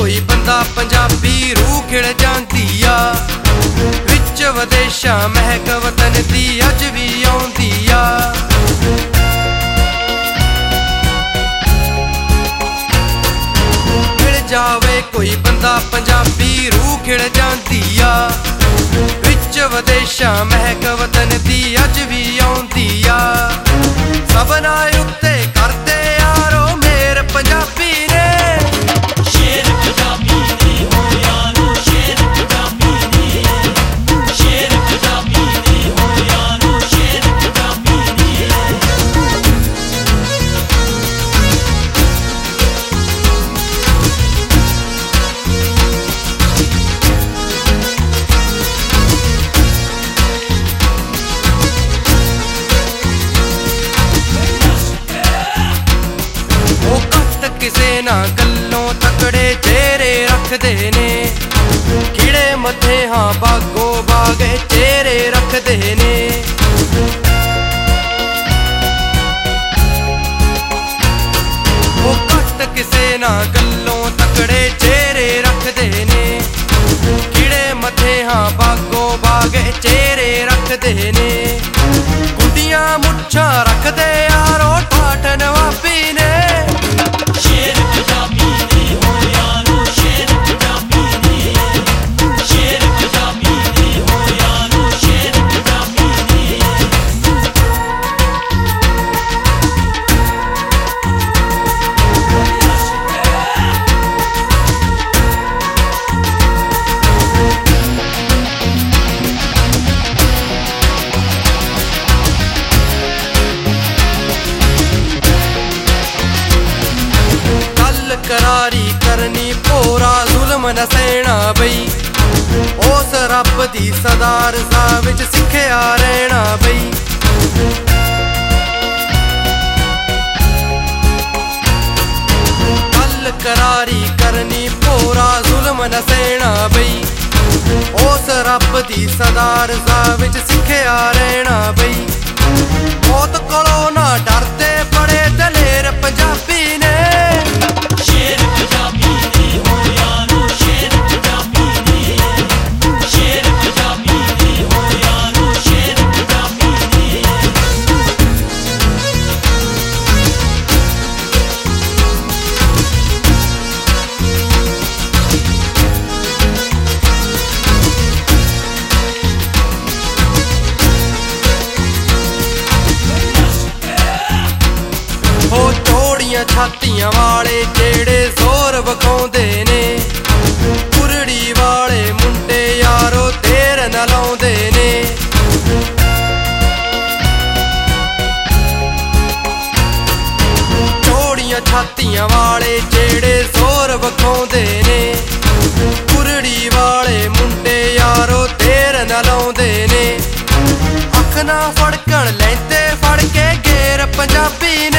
कोई बंदा पंजाबी रूह खिड़ जांदी आ। विच विदेशां महक वतन दी अज भी आउंदी आ। मिल जावे कोई बंदा पंजाबी रूह खिड़ जांदी आ। विच विदेशां महक वतन दी अज भी आउंदी आ। सबना उत्ते करते यारो मेर पंजाबी ने। शेर पंजाबी ने हो यारो, शेर पंजाबी ने, शेर पंजाबी ने हो यारो, शेर पंजाबी ने। किसे ना गल्लों तकड़े चेहरे रखदे ने। कीड़े मथे हाँ बागो बागे चेहरे रखदे ने। वो घट किसे ना गल्लों तकड़े चेहरे रखदे ने। कीड़े मथे हाँ बागो बागे चेहरे रखदे ने। गुंडियां मुच्छां रखदे यारो ठाठ नवाबी ने। शेर पंजाबी ने हो यारो, शेर पंजाबी ने, शेर पंजाबी ने हो यारो, शेर पंजाबी ने। करारी करनी भोरा जुल्म न सहना बई। उस रब दी सदार सा विच सिखया रहना बई। गल करारी करनी भोरा जुल्म न सहना बई। उस रब दी सदार सा विच सिखया रहना बई। मौत कोलों ना डरदे बड़े दलेर पंजाबी ने। शेर पंजाबी ने हो यारो, शेर पंजाबी ने, शेर पंजाबी ने हो यारो, शेर पंजाबी ने। हो चौड़ियां छातियां वाले जेड़े जोर विखाउंदे ने। कुरड़ी वाले मुंडे यारो देर न लाउंदे ने। चौड़ियां छातियां वाले जेड़े जोर विखाउंदे ने। कुरड़ी वाले मुंडे यारो देर न लाउंदे ने। अख ना फड़कण लैंदे फड़ के घेर पंजाबी ने।